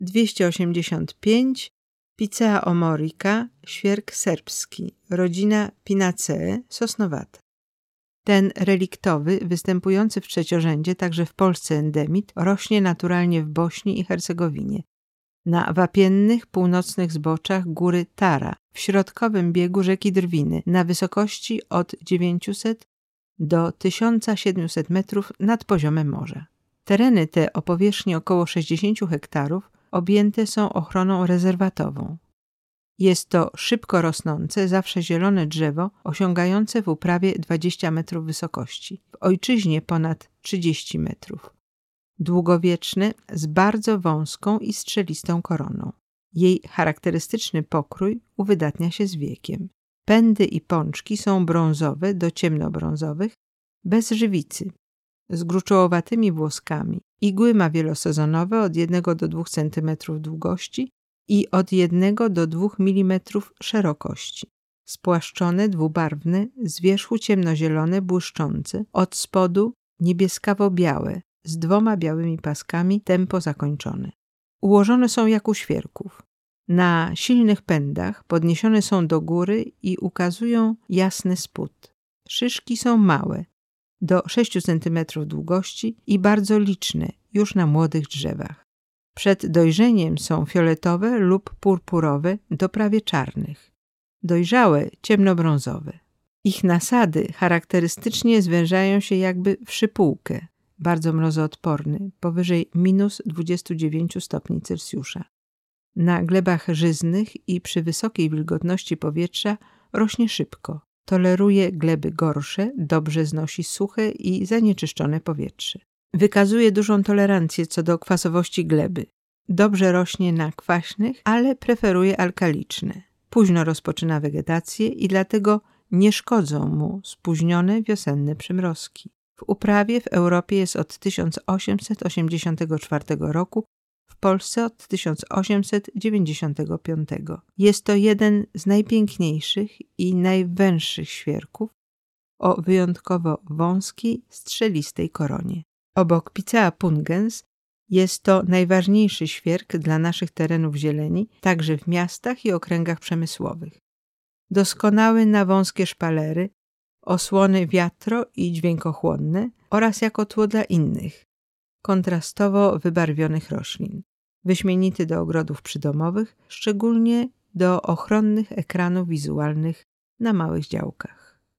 285 Picea omorica, świerk serbski, rodzina Pinaceae, sosnowata. Ten reliktowy, występujący w trzeciorzędzie, także w Polsce endemit, rośnie naturalnie w Bośni i Hercegowinie, na wapiennych północnych zboczach góry Tara, w środkowym biegu rzeki Drwiny, na wysokości od 900 do 1700 metrów nad poziomem morza. Tereny te o powierzchni około 60 hektarów objęte są ochroną rezerwatową. Jest to szybko rosnące, zawsze zielone drzewo osiągające w uprawie 20 metrów wysokości, w ojczyźnie ponad 30 metrów. Długowieczne, z bardzo wąską i strzelistą koroną. Jej charakterystyczny pokrój uwydatnia się z wiekiem. Pędy i pączki są brązowe do ciemnobrązowych, bez żywicy, z gruczołowatymi włoskami. Igły ma wielosezonowe od 1 do 2 cm długości i od 1 do 2 mm szerokości. Spłaszczone, dwubarwne, z wierzchu ciemnozielone, błyszczące, od spodu niebieskawo-białe, z 2 białymi paskami, tępo zakończone. Ułożone są jak u świerków. Na silnych pędach podniesione są do góry i ukazują jasny spód. Szyszki są małe, do 6 cm długości i bardzo liczne już na młodych drzewach. Przed dojrzeniem są fioletowe lub purpurowe do prawie czarnych. Dojrzałe ciemnobrązowe. Ich nasady charakterystycznie zwężają się jakby w szypułkę, bardzo mrozoodporny, powyżej -29 stopni Celsjusza. Na glebach żyznych i przy wysokiej wilgotności powietrza rośnie szybko. Toleruje gleby gorsze, dobrze znosi suche i zanieczyszczone powietrze. Wykazuje dużą tolerancję co do kwasowości gleby. Dobrze rośnie na kwaśnych, ale preferuje alkaliczne. Późno rozpoczyna wegetację i dlatego nie szkodzą mu spóźnione wiosenne przymrozki. W uprawie w Europie jest od 1884 roku, w Polsce od 1895. Jest to jeden z najpiękniejszych i najwęższych świerków o wyjątkowo wąskiej, strzelistej koronie. Obok Picea pungens jest to najważniejszy świerk dla naszych terenów zieleni, także w miastach i okręgach przemysłowych. Doskonały na wąskie szpalery, osłony wiatro- i dźwiękochłonne oraz jako tło dla innych, kontrastowo wybarwionych roślin. Wyśmienity do ogrodów przydomowych, szczególnie do ochronnych ekranów wizualnych na małych działkach.